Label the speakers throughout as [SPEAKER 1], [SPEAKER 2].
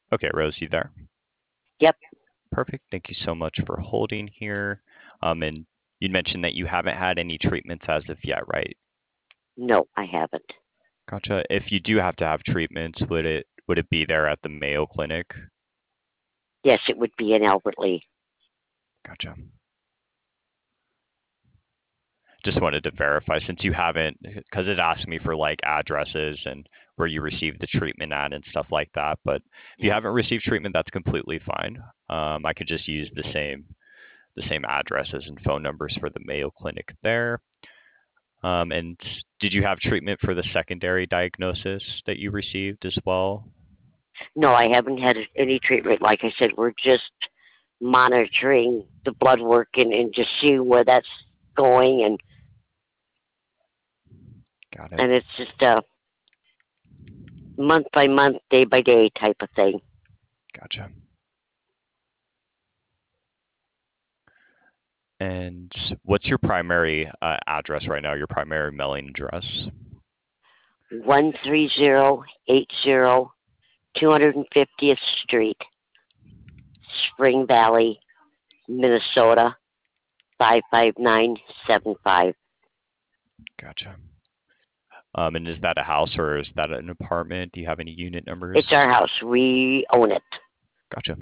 [SPEAKER 1] Okay, Rose, you there?
[SPEAKER 2] Yep.
[SPEAKER 1] Perfect. Thank you so much for holding here. And you mentioned that you haven't had any treatments as of yet, right?
[SPEAKER 2] No, I haven't.
[SPEAKER 1] Gotcha. If you do have to have treatments, would it be there at the Mayo Clinic?
[SPEAKER 2] Yes, it would be in Albert Lee.
[SPEAKER 1] Gotcha. Just wanted to verify since you haven't, because it asked me for like addresses and where you received the treatment at and stuff like that. But if you
[SPEAKER 2] Yeah.
[SPEAKER 1] haven't received treatment, that's completely fine. I could just use the same addresses and phone numbers for the Mayo Clinic there. And did you have treatment for the secondary diagnosis that you received as well?
[SPEAKER 2] No, I haven't had any treatment. Like I said, we're just monitoring the blood work and just seeing where that's going,
[SPEAKER 1] Got it.
[SPEAKER 2] and it's just a month by month, day by day type of thing.
[SPEAKER 1] Gotcha. And what's your primary address right now? Your primary mailing address?
[SPEAKER 2] 13080 250th Street, Spring Valley, Minnesota 55975.
[SPEAKER 1] Gotcha. And is that a house or is that an apartment? Do you have any unit
[SPEAKER 2] It's
[SPEAKER 1] numbers?
[SPEAKER 2] our house. We own it.
[SPEAKER 1] Gotcha.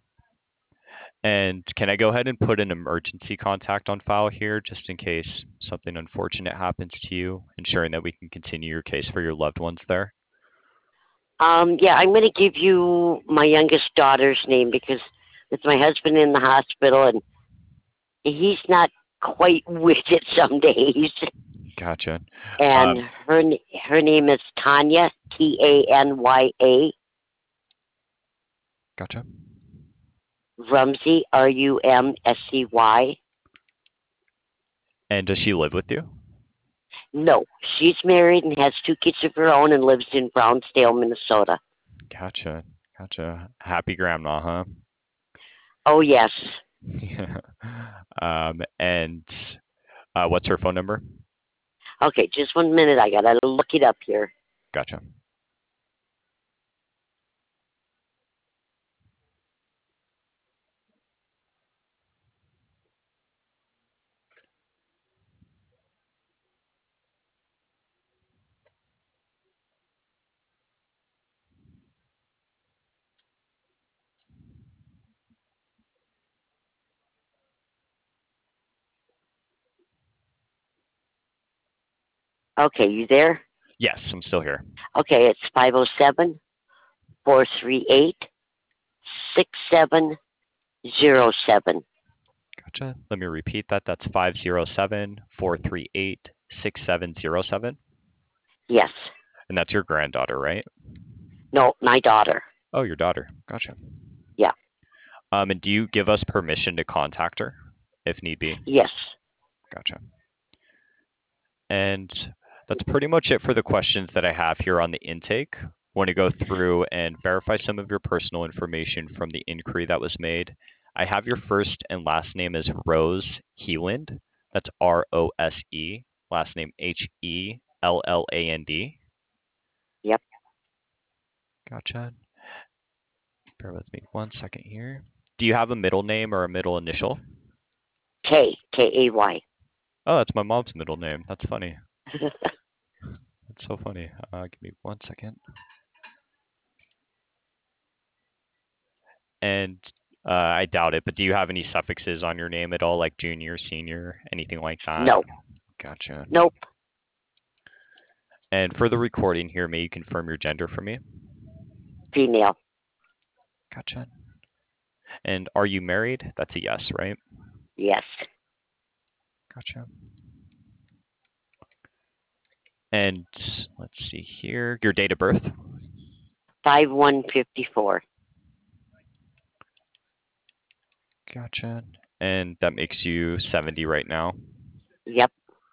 [SPEAKER 1] And can I go ahead and put an emergency contact on file here just in case something unfortunate happens to you, ensuring that we can continue your case for your loved ones there?
[SPEAKER 2] Yeah, I'm going to give you my youngest daughter's name because with my husband in the hospital and he's not quite with it some days.
[SPEAKER 1] Gotcha.
[SPEAKER 2] And
[SPEAKER 1] Um,
[SPEAKER 2] her name is Tanya, Tanya,
[SPEAKER 1] gotcha.
[SPEAKER 2] Rumsey, Rumscy.
[SPEAKER 1] And does she live with you?
[SPEAKER 2] No, she's married and has two kids of her own and lives in Brownsdale, Minnesota.
[SPEAKER 1] Gotcha. Gotcha. Happy grandma, huh?
[SPEAKER 2] Oh, yes.
[SPEAKER 1] Yeah. And what's her phone number?
[SPEAKER 2] Okay, just 1 minute. I gotta look it up here.
[SPEAKER 1] Gotcha.
[SPEAKER 2] Okay, you there?
[SPEAKER 1] Yes, I'm still here.
[SPEAKER 2] Okay, it's 507-438-6707.
[SPEAKER 1] Gotcha. Let me repeat that. That's 507-438-6707.
[SPEAKER 2] Yes.
[SPEAKER 1] And that's your granddaughter, right?
[SPEAKER 2] No, my daughter.
[SPEAKER 1] Oh, your daughter. Gotcha.
[SPEAKER 2] Yeah.
[SPEAKER 1] And do you give us permission to contact her if need be?
[SPEAKER 2] Yes.
[SPEAKER 1] Gotcha. And that's pretty much it for the questions that I have here on the intake. Want to go through and verify some of your personal information from the inquiry that was made. I have your first and last name as Rose Heeland. That's Rose. Last name Helland.
[SPEAKER 2] Yep.
[SPEAKER 1] Gotcha. Bear with me 1 second here. Do you have a middle name or a middle initial?
[SPEAKER 2] Kay.
[SPEAKER 1] Oh, that's my mom's middle name. That's funny. That's so funny. Give me 1 second. And I doubt it, but do you have any suffixes on your name at all, like junior, senior, anything like that?
[SPEAKER 2] No.
[SPEAKER 1] Gotcha.
[SPEAKER 2] Nope.
[SPEAKER 1] And for the recording here, may you confirm your gender for me?
[SPEAKER 2] Female.
[SPEAKER 1] Gotcha. And are you married? That's a yes, right?
[SPEAKER 2] Yes.
[SPEAKER 1] Gotcha. And let's see here, your date of birth?
[SPEAKER 2] 5154.
[SPEAKER 1] Gotcha. And that makes you 70 right now.
[SPEAKER 2] Yep.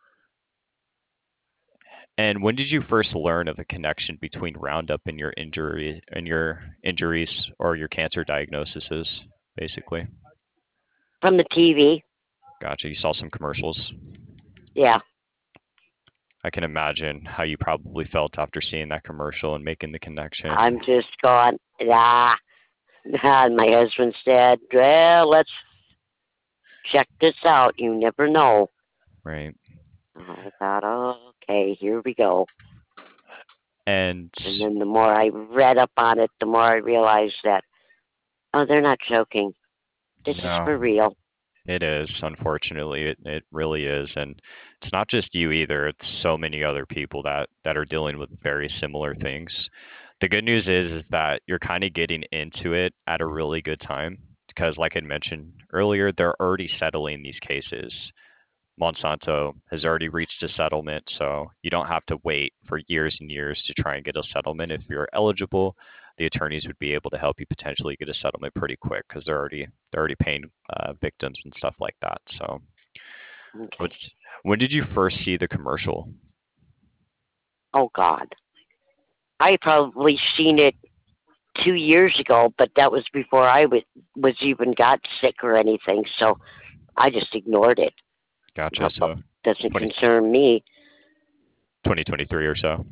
[SPEAKER 1] And when did you first learn of the connection between Roundup and your injuries or your cancer diagnoses, basically?
[SPEAKER 2] From the TV.
[SPEAKER 1] Gotcha. You saw some commercials.
[SPEAKER 2] Yeah.
[SPEAKER 1] I can imagine how you probably felt after seeing that commercial and making the connection.
[SPEAKER 2] I'm just going, ah. And my husband said, well, let's check this out. You never know.
[SPEAKER 1] Right.
[SPEAKER 2] I thought, oh, okay, here we go.
[SPEAKER 1] And
[SPEAKER 2] And then the more I read up on it, the more I realized that, oh, they're not joking. This is
[SPEAKER 1] no,
[SPEAKER 2] for real.
[SPEAKER 1] it is, unfortunately, it really is. And it's not just you either. It's so many other people that are dealing with very similar things. The good news is that you're kind of getting into it at a really good time because, like I mentioned earlier, they're already settling these cases. Monsanto has already reached a settlement, so you don't have to wait for years and years to try and get a settlement. If you're eligible, the attorneys would be able to help you potentially get a settlement pretty quick because they're already paying victims and stuff like that. So,
[SPEAKER 2] Okay.
[SPEAKER 1] what's when did you first see the commercial?
[SPEAKER 2] Oh, God. I probably seen it 2 years ago, but that was before was even got sick or anything. So I just ignored it.
[SPEAKER 1] Gotcha.
[SPEAKER 2] But
[SPEAKER 1] So
[SPEAKER 2] doesn't
[SPEAKER 1] 20,
[SPEAKER 2] concern me.
[SPEAKER 1] 2023 or so.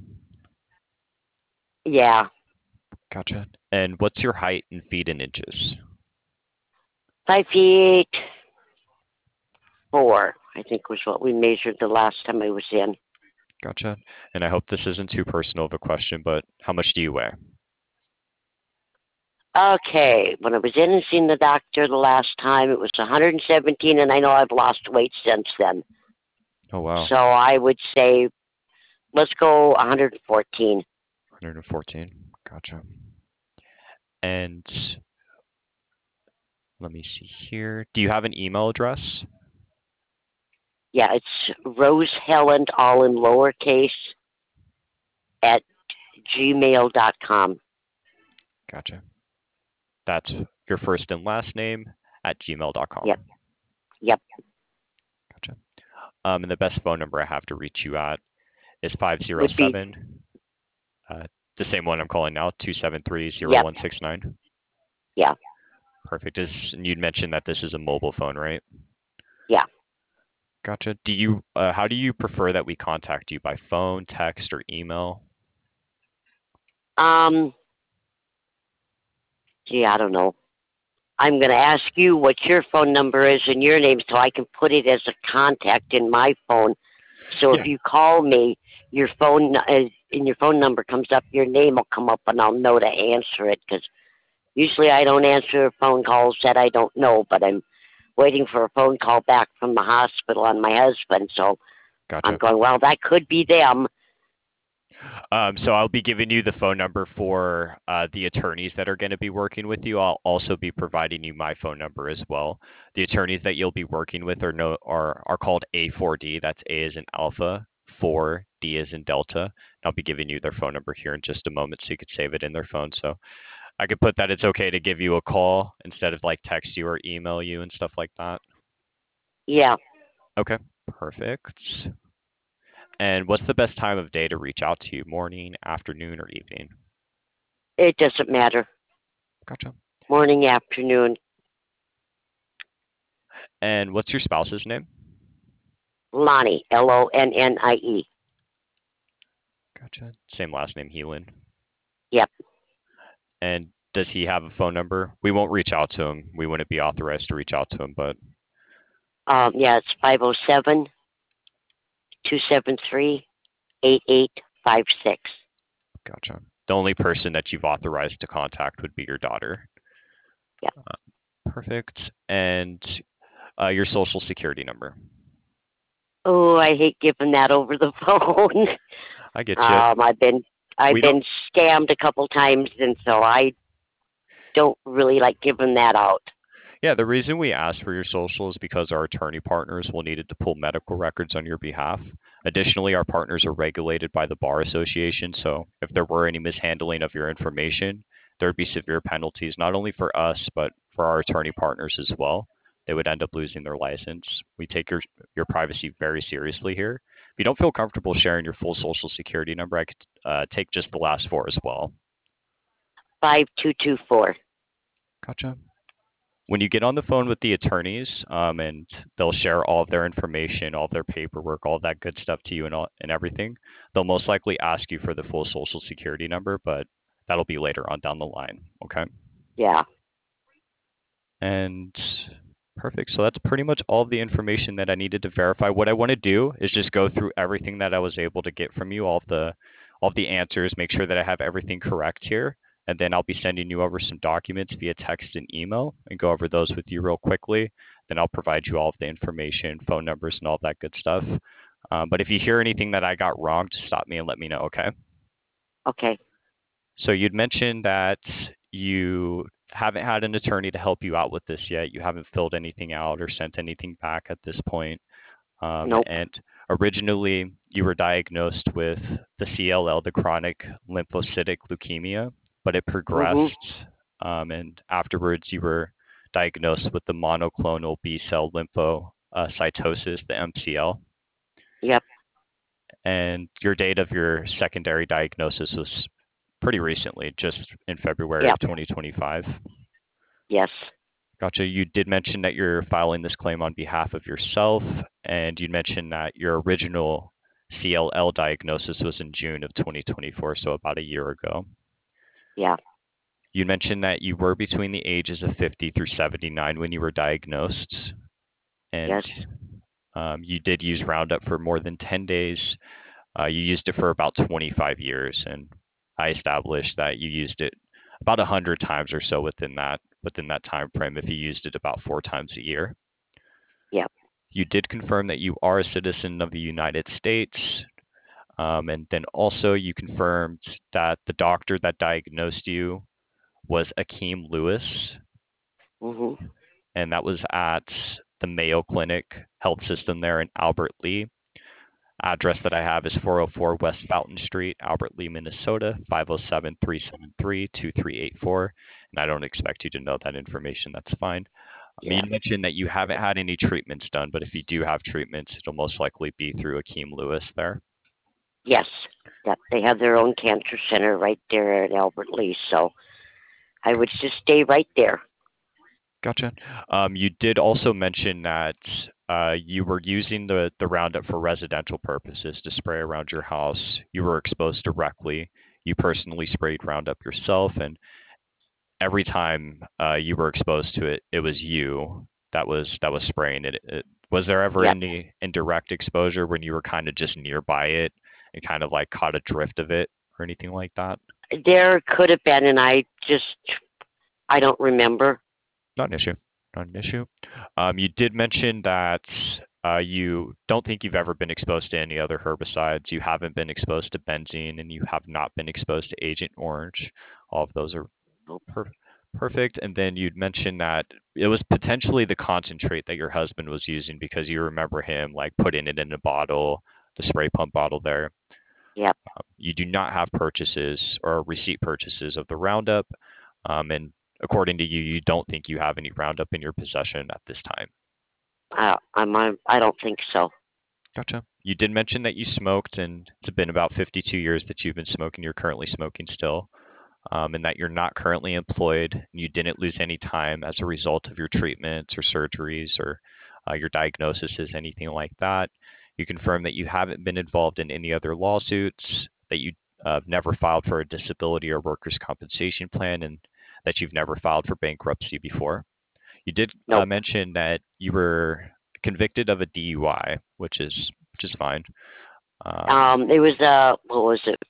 [SPEAKER 2] Yeah,
[SPEAKER 1] Gotcha. And what's your height in feet and inches?
[SPEAKER 2] 5'4", I think was what we measured the last time I was in.
[SPEAKER 1] Gotcha. And I hope this isn't too personal of a question, but how much do you weigh?
[SPEAKER 2] Okay, when I was in and seen the doctor the last time, it was 117, and I know I've lost weight since then.
[SPEAKER 1] Oh wow,
[SPEAKER 2] So I would say let's go 114.
[SPEAKER 1] 114. Gotcha. And let me see here. Do you have an email address?
[SPEAKER 2] Yeah, it's Rose Helen, all in lowercase, at gmail.com.
[SPEAKER 1] Gotcha. That's your first and last name at gmail.com.
[SPEAKER 2] Yep, yep,
[SPEAKER 1] Gotcha. And the best phone number I have to reach you at is
[SPEAKER 2] would be,
[SPEAKER 1] 507, uh, the same one I'm calling now,
[SPEAKER 2] yep,
[SPEAKER 1] 273-0169.
[SPEAKER 2] yeah,
[SPEAKER 1] Perfect. And you'd mentioned that this is a mobile phone, right?
[SPEAKER 2] yeah.
[SPEAKER 1] Gotcha. How do you prefer that we contact you? By phone, text, or email?
[SPEAKER 2] Um, gee, I don't know. I'm going to ask you what your phone number is and your name so I can put it as a contact in my phone. So if
[SPEAKER 1] Yeah.
[SPEAKER 2] you call me, your phone and your phone number comes up, your name will come up, and I'll know to answer it. Because usually I don't answer phone calls that I don't know, but I'm waiting for a phone call back from the hospital on my husband. So I'm
[SPEAKER 1] Gotcha.
[SPEAKER 2] going, well, that could be them.
[SPEAKER 1] So I'll be giving you the phone number for the attorneys that are going to be working with you. I'll also be providing you my phone number as well. The attorneys that you'll be working with are called A4D. That's A as in Alpha, 4D as in Delta. I'll be giving you their phone number here in just a moment, so you could save it in their phone. So I could put that it's okay to give you a call instead of like text you or email you and stuff like that.
[SPEAKER 2] Yeah,
[SPEAKER 1] Okay, perfect. And what's the best time of day to reach out to you? Morning, afternoon, or evening?
[SPEAKER 2] it doesn't matter.
[SPEAKER 1] Gotcha.
[SPEAKER 2] Morning, afternoon.
[SPEAKER 1] And what's your spouse's name?
[SPEAKER 2] Lonnie, Lonnie.
[SPEAKER 1] Gotcha. Same last name, Heelan.
[SPEAKER 2] Yep.
[SPEAKER 1] And does he have a phone number? We won't reach out to him. We wouldn't be authorized to reach out to him, but
[SPEAKER 2] Yeah, it's 507-273-8856.
[SPEAKER 1] gotcha. The only person that you've authorized to contact would be your daughter.
[SPEAKER 2] Yeah.
[SPEAKER 1] Perfect. And your social security number.
[SPEAKER 2] Oh, I hate giving that over the phone.
[SPEAKER 1] I get you.
[SPEAKER 2] I've been I've
[SPEAKER 1] We don't.
[SPEAKER 2] been scammed a couple times, and so I don't really like giving that out.
[SPEAKER 1] Yeah, the reason we ask for your social is because our attorney partners will need it to pull medical records on your behalf. Additionally, our partners are regulated by the Bar Association, so if there were any mishandling of your information, there would be severe penalties, not only for us, but for our attorney partners as well. They would end up losing their license. We take your privacy very seriously here. If you don't feel comfortable sharing your full social security number, I could take just the last four as well.
[SPEAKER 2] 5224.
[SPEAKER 1] Gotcha. When you get on the phone with the attorneys, and they'll share all of their information, all of their paperwork, all of that good stuff to you and everything, they'll most likely ask you for the full social security number, but that'll be later on down the line. Okay.
[SPEAKER 2] Yeah.
[SPEAKER 1] And perfect. So that's pretty much all of the information that I needed to verify. What I want to do is just go through everything that I was able to get from you, all of the answers, make sure that I have everything correct here. And then I'll be sending you over some documents via text and email and go over those with you real quickly. Then I'll provide you all of the information, phone numbers, and all that good stuff. But if you hear anything that I got wrong, just stop me and let me know, okay?
[SPEAKER 2] Okay.
[SPEAKER 1] So you'd mentioned that you haven't had an attorney to help you out with this yet. You haven't filled anything out or sent anything back at this point.
[SPEAKER 2] Nope.
[SPEAKER 1] And originally, you were diagnosed with the CLL, the chronic lymphocytic leukemia, but it
[SPEAKER 2] Mhm.
[SPEAKER 1] progressed. And afterwards, you were diagnosed with the monoclonal B cell lymphocytosis, the MCL.
[SPEAKER 2] Yep.
[SPEAKER 1] And your date of your secondary diagnosis was pretty recently, just in February of
[SPEAKER 2] Yep.
[SPEAKER 1] 2025.
[SPEAKER 2] Yes.
[SPEAKER 1] Gotcha. You did mention that you're filing this claim on behalf of yourself, and you mentioned that your original CLL diagnosis was in June of 2024, so about a year ago.
[SPEAKER 2] Yeah.
[SPEAKER 1] You mentioned that you were between the ages of 50 through 79 when you were diagnosed, and
[SPEAKER 2] Yes.
[SPEAKER 1] you did use Roundup for more than 10 days. You used it for about 25 years, and I established that you used it about 100 times or so within that time frame if you used it about 4 times a year.
[SPEAKER 2] Yep.
[SPEAKER 1] You did confirm that you are a citizen of the United States, and then also you confirmed that the doctor that diagnosed you was Akeem Lewis,
[SPEAKER 2] Mhm.
[SPEAKER 1] and that was at the Mayo Clinic Health System there in Albert Lea. Address that I have is 404 West Fountain Street, Albert Lea, Minnesota, 507-373-2384. And I don't expect you to know that information. That's fine.
[SPEAKER 2] Yeah.
[SPEAKER 1] You mentioned that you haven't had any treatments done, but if you do have treatments, it'll most likely be through Akeem Lewis there.
[SPEAKER 2] Yes. Yep. They have their own cancer center right there at Albert Lee, so I would just stay right there.
[SPEAKER 1] Gotcha. You did also mention that you were using the Roundup for residential purposes to spray around your house. You were exposed directly. You personally sprayed Roundup yourself, and every time you were exposed to it, it was you that was spraying it. Was there ever
[SPEAKER 2] Yep.
[SPEAKER 1] any indirect exposure when you were kind of just nearby it and kind of like caught a drift of it or anything like that?
[SPEAKER 2] There could have been, and I don't remember.
[SPEAKER 1] Not an issue. Not an issue. You did mention that you don't think you've ever been exposed to any other herbicides. You haven't been exposed to benzene, and you have not been exposed to Agent Orange. All of those are per- perfect. And then you'd mentioned that it was potentially the concentrate that your husband was using because you remember him like putting it in a bottle, the spray pump bottle there.
[SPEAKER 2] Yep.
[SPEAKER 1] You do not have purchases or receipt purchases of the Roundup, and according to you, you don't think you have any Roundup in your possession at this time.
[SPEAKER 2] I don't think so.
[SPEAKER 1] Gotcha. You did mention that you smoked, and it's been about 52 years that you've been smoking. You're currently smoking still, and that you're not currently employed. And you didn't lose any time as a result of your treatments or surgeries or your diagnosis, anything like that. You confirm that you haven't been involved in any other lawsuits, that you never filed for a disability or workers' compensation plan, and that you've never filed for bankruptcy before. You did
[SPEAKER 2] Nope.
[SPEAKER 1] mention that you were convicted of a DUI, which is fine.
[SPEAKER 2] It was what was it?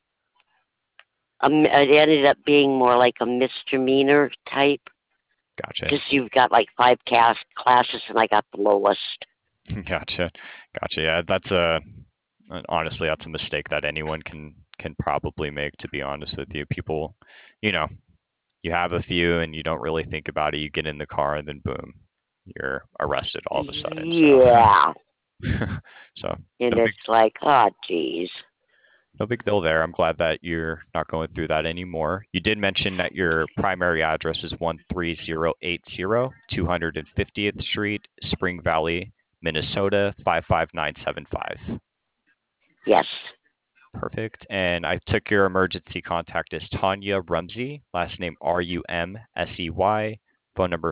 [SPEAKER 2] It ended up being more like a misdemeanor type
[SPEAKER 1] Gotcha,
[SPEAKER 2] because you've got like five classes, and I got the lowest.
[SPEAKER 1] gotcha, gotcha. Yeah, honestly, that's a mistake that anyone can probably make. To be honest with you, people, you know, you have a few and you don't really think about it. You get in the car and then boom, you're arrested all of a sudden.
[SPEAKER 2] Yeah,
[SPEAKER 1] So
[SPEAKER 2] and
[SPEAKER 1] no big
[SPEAKER 2] it's like, oh, geez.
[SPEAKER 1] No big deal there. I'm glad that you're not going through that anymore. You did mention that your primary address is 13080 250th Street, Spring Valley, Minnesota 55975.
[SPEAKER 2] Yes.
[SPEAKER 1] Perfect. And I took your emergency contact as Tanya Rumsey, last name Rumsey, phone number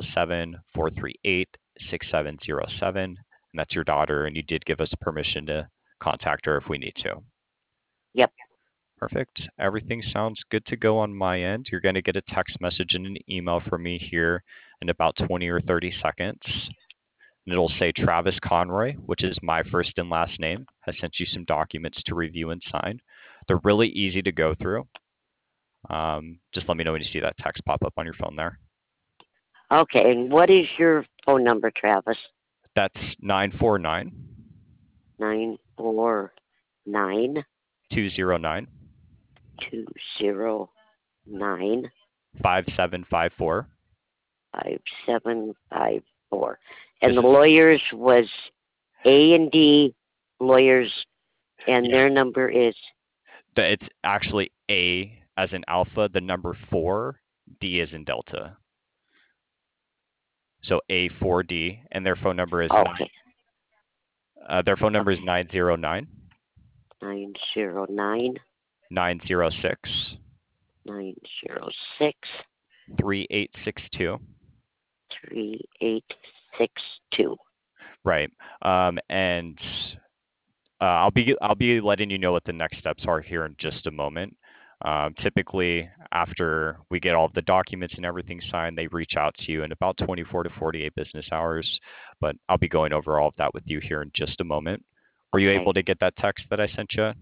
[SPEAKER 1] 507-438-6707. And that's your daughter, and you did give us permission to contact her if we need to.
[SPEAKER 2] Yep.
[SPEAKER 1] Perfect. Everything sounds good to go on my end. You're going to get a text message and an email from me here in about 20 or 30 seconds. And it'll say Travis Conroy, which is my first and last name, has sent you some documents to review and sign. They're really easy to go through. Just let me know when you see that text pop up on your phone there.
[SPEAKER 2] Okay, and what is your phone number, Travis?
[SPEAKER 1] That's 949
[SPEAKER 2] 949
[SPEAKER 1] 209
[SPEAKER 2] 209
[SPEAKER 1] 5754.
[SPEAKER 2] 5754. And
[SPEAKER 1] This
[SPEAKER 2] the
[SPEAKER 1] is,
[SPEAKER 2] lawyers was A&D Lawyers, and
[SPEAKER 1] yeah,
[SPEAKER 2] their number is
[SPEAKER 1] it's actually A as in alpha, the number 4, D as in delta. So A4D, and their phone number is
[SPEAKER 2] okay.
[SPEAKER 1] their phone number is
[SPEAKER 2] Okay.
[SPEAKER 1] 909
[SPEAKER 2] 909
[SPEAKER 1] 906
[SPEAKER 2] 906
[SPEAKER 1] 3862.
[SPEAKER 2] 3862.
[SPEAKER 1] Right. And I'll be letting you know what the next steps are here in just a moment. Typically, after we get all of the documents and everything signed, they reach out to you in about 24 to 48 business hours. But I'll be going over all of that with you here in just a moment. Were you
[SPEAKER 2] Okay.
[SPEAKER 1] able to get that text that I sent you?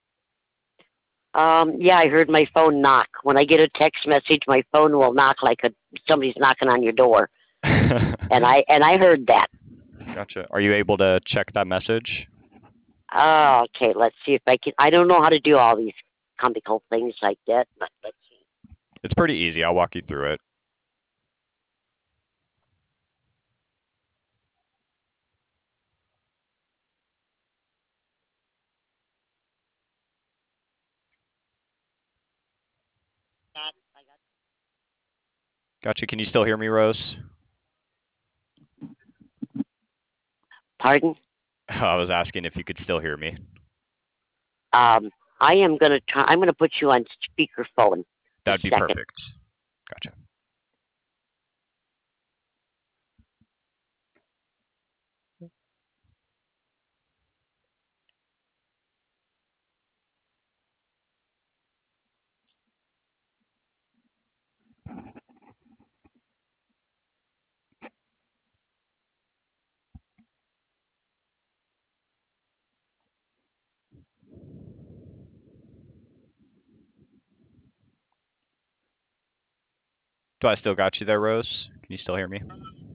[SPEAKER 2] Yeah, I heard my phone knock. When I get a text message, my phone will knock like somebody's knocking on your door, and I heard that.
[SPEAKER 1] Gotcha. Are you able to check that message?
[SPEAKER 2] Oh, okay. Let's see if I can. I don't know how to do all these comical things like that, but let's see.
[SPEAKER 1] It's pretty easy. I'll walk you through it. Gotcha. Can you still hear me, Rose?
[SPEAKER 2] Pardon?
[SPEAKER 1] I was asking if you could still hear me.
[SPEAKER 2] I am gonna try. I'm gonna put you on speakerphone.
[SPEAKER 1] That'd
[SPEAKER 2] Just
[SPEAKER 1] be
[SPEAKER 2] a second.
[SPEAKER 1] perfect. Gotcha. Do I still got you there, Rose? Can you still hear me?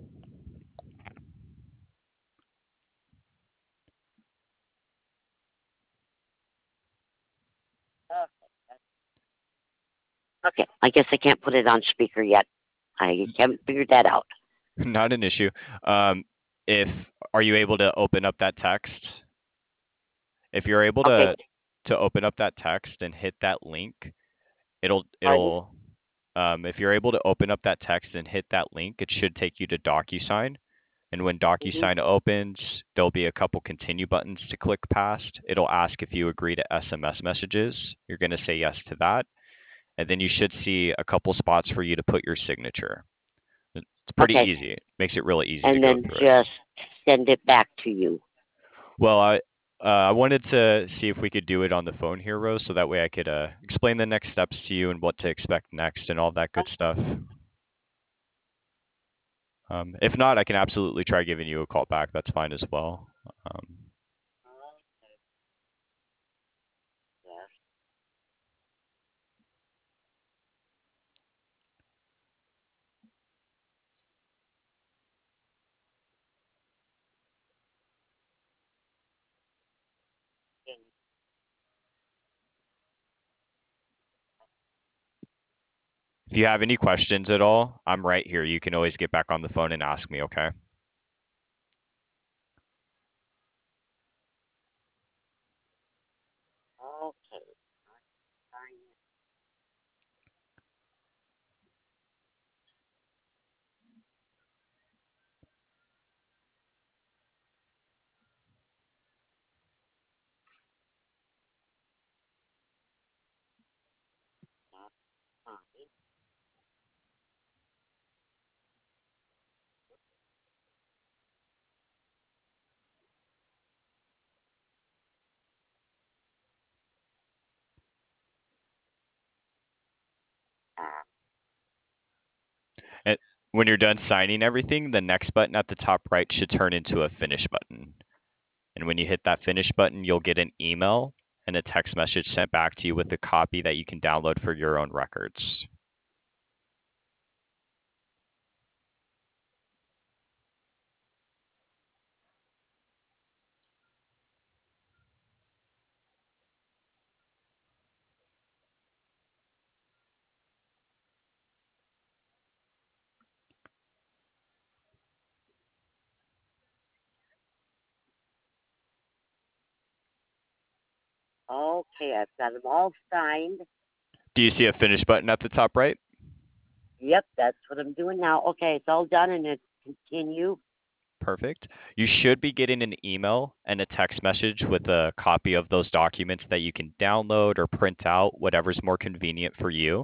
[SPEAKER 2] Okay. I guess I can't put it on speaker yet. I haven't figured that out.
[SPEAKER 1] Not an issue. If are you able to open up that text? If you're able
[SPEAKER 2] Okay.
[SPEAKER 1] to open up that text and hit that link, it'll
[SPEAKER 2] Pardon?
[SPEAKER 1] it'll if you're able to open up that text and hit that link, it should take you to DocuSign. And when
[SPEAKER 2] Mm-hmm.
[SPEAKER 1] DocuSign opens, there'll be a couple continue buttons to click past. It'll ask if you agree to SMS messages. You're going to say yes to that. And then you should see a couple spots for you to put your signature. It's pretty
[SPEAKER 2] Okay.
[SPEAKER 1] easy. It makes it really easy to
[SPEAKER 2] And
[SPEAKER 1] go
[SPEAKER 2] then
[SPEAKER 1] through it.
[SPEAKER 2] just send it back to you.
[SPEAKER 1] Well, I wanted to see if we could do it on the phone here, Rose, so that way I could explain the next steps to you and what to expect next and all that good stuff. If not, I can absolutely try giving you a call back. That's fine as well. Um, if you have any questions at all, I'm right here. You can always get back on the phone and ask me, okay?
[SPEAKER 2] Okay.
[SPEAKER 1] When you're done signing everything, the next button at the top right should turn into a finish button. And when you hit that finish button, you'll get an email and a text message sent back to you with a copy that you can download for your own records.
[SPEAKER 2] Okay, I've got them all signed.
[SPEAKER 1] Do you see a finish button at the top right?
[SPEAKER 2] Yep, that's what I'm doing now. Okay, it's all done, and it's continue.
[SPEAKER 1] Perfect. You should be getting an email and a text message with a copy of those documents that you can download or print out, whatever's more convenient for you.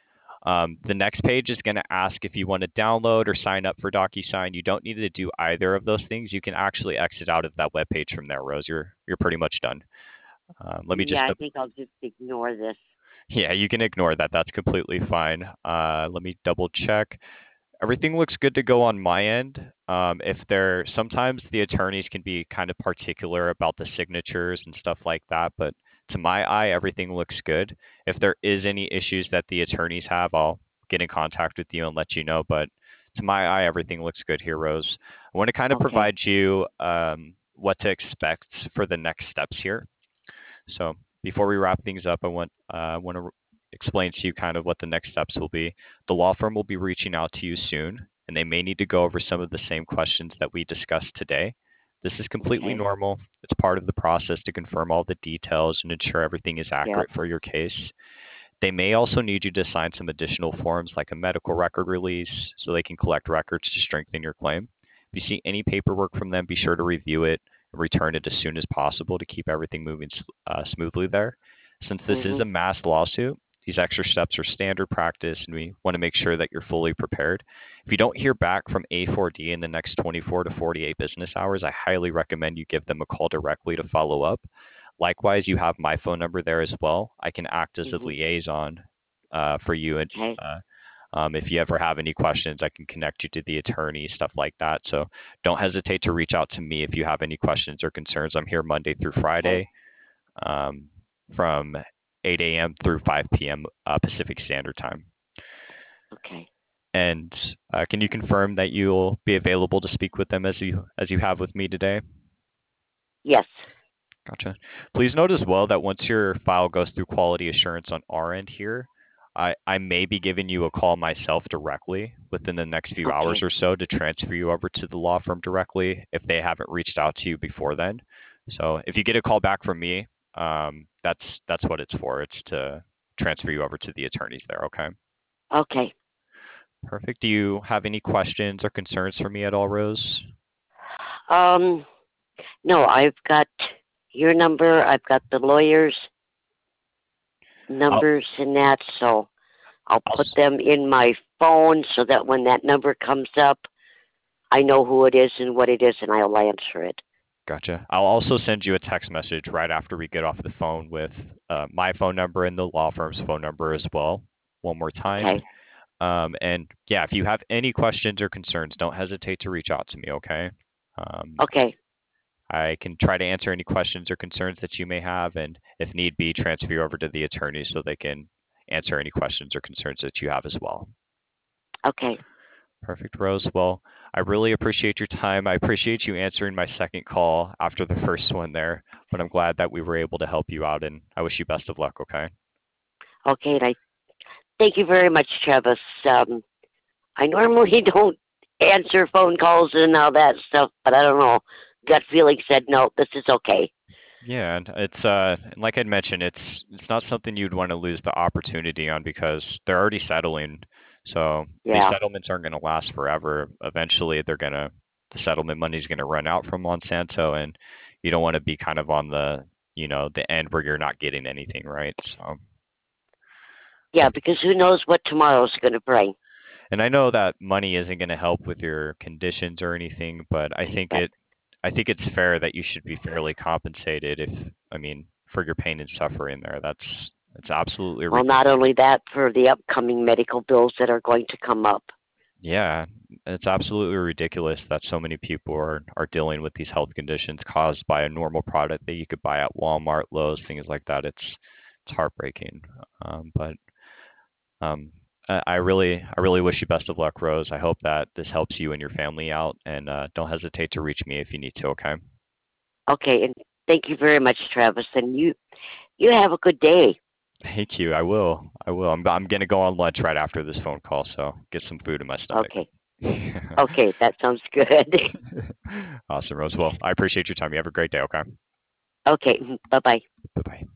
[SPEAKER 1] The next page is going to ask if you want to download or sign up for DocuSign. You don't need to do either of those things. You can actually exit out of that web page from there, Rose. You're pretty much done. Let me just
[SPEAKER 2] I think I'll just ignore this.
[SPEAKER 1] Yeah, you can ignore that. That's completely fine. Let me double check. Everything looks good to go on my end. If there, sometimes the attorneys can be kind of particular about the signatures and stuff like that, but to my eye, everything looks good. If there is any issues that the attorneys have, I'll get in contact with you and let you know. But to my eye, everything looks good here, Rose. I want to kind of
[SPEAKER 2] Okay.
[SPEAKER 1] provide you what to expect for the next steps here. So before we wrap things up, I want to explain to you kind of what the next steps will be. The law firm will be reaching out to you soon, and they may need to go over some of the same questions that we discussed today. This is completely
[SPEAKER 2] Okay.
[SPEAKER 1] normal. It's part of the process to confirm all the details and ensure everything is
[SPEAKER 2] Yep.
[SPEAKER 1] accurate for your case. They may also need you to sign some additional forms like a medical record release so they can collect records to strengthen your claim. If you see any paperwork from them, be sure to review it and return it as soon as possible to keep everything moving smoothly there. Since this is a mass lawsuit, these extra steps are standard practice, and we want to make sure that you're fully prepared. If you don't hear back from A4D in the next 24 to 48 business hours, I highly recommend you give them a call directly to follow up. Likewise, you have my phone number there as well. I can act as a liaison for you. And
[SPEAKER 2] Okay.
[SPEAKER 1] if you ever have any questions, I can connect you to the attorney, stuff like that. So don't hesitate to reach out to me if you have any questions or concerns. I'm here Monday through Friday from 8 a.m. through 5 p.m. Pacific Standard Time.
[SPEAKER 2] Okay.
[SPEAKER 1] And can you confirm that you'll be available to speak with them as you have with me today?
[SPEAKER 2] Yes.
[SPEAKER 1] Gotcha. Please note as well that once your file goes through quality assurance on our end here, I may be giving you a call myself directly within the next few hours
[SPEAKER 2] Okay.
[SPEAKER 1] or so to transfer you over to the law firm directly if they haven't reached out to you before then. So if you get a call back from me, that's what it's for. It's to transfer you over to the attorneys there. Okay.
[SPEAKER 2] Okay.
[SPEAKER 1] Perfect. Do you have any questions or concerns for me at all, Rose?
[SPEAKER 2] No, I've got your number. I've got the lawyer's numbers and that, so I'll
[SPEAKER 1] I'll
[SPEAKER 2] put them in my phone so that when that number comes up, I know who it is and what it is, and I'll answer it.
[SPEAKER 1] Gotcha. I'll also send you a text message right after we get off the phone with my phone number and the law firm's phone number as well, one more time.
[SPEAKER 2] Okay.
[SPEAKER 1] And yeah, if you have any questions or concerns, don't hesitate to reach out to me, okay?
[SPEAKER 2] Okay.
[SPEAKER 1] I can try to answer any questions or concerns that you may have, and if need be, transfer you over to the attorney so they can answer any questions or concerns that you have as well.
[SPEAKER 2] Okay.
[SPEAKER 1] Perfect, Rose. Well, I really appreciate your time. I appreciate you answering my second call after the first one there, but I'm glad that we were able to help you out, and I wish you best of luck, okay?
[SPEAKER 2] Okay. And I thank you very much, Travis. I normally don't answer phone calls and all that stuff, but I don't know. Gut feeling said no. This is okay.
[SPEAKER 1] Yeah, and it's like I'd mentioned, it's not something you'd want to lose the opportunity on because they're already settling. So these
[SPEAKER 2] Yeah.
[SPEAKER 1] settlements aren't going to last forever. Eventually, the settlement money's going to run out from Monsanto, and you don't want to be kind of on the end where you're not getting anything, right? So
[SPEAKER 2] Yeah, because who knows what tomorrow's going to bring.
[SPEAKER 1] and I know that money isn't going to help with your conditions or anything, but
[SPEAKER 2] But
[SPEAKER 1] I think it's fair that you should be fairly compensated I mean, for your pain and suffering there. It's absolutely
[SPEAKER 2] well, not
[SPEAKER 1] ridiculous.
[SPEAKER 2] only that, for the upcoming medical bills that are going to come up.
[SPEAKER 1] Yeah, it's absolutely ridiculous that so many people are dealing with these health conditions caused by a normal product that you could buy at Walmart, Lowe's, things like that. It's heartbreaking. But um, I really wish you best of luck, Rose. I hope that this helps you and your family out, and don't hesitate to reach me if you need to. Okay.
[SPEAKER 2] Okay, and thank you very much, Travis. And you have a good day.
[SPEAKER 1] Thank you. I will. I will. I'm gonna go on lunch right after this phone call, so get some food in my stomach.
[SPEAKER 2] Okay. Okay, that sounds good.
[SPEAKER 1] Awesome, Rose. Well, I appreciate your time. You have a great day. Okay.
[SPEAKER 2] Okay, bye bye.
[SPEAKER 1] Bye bye.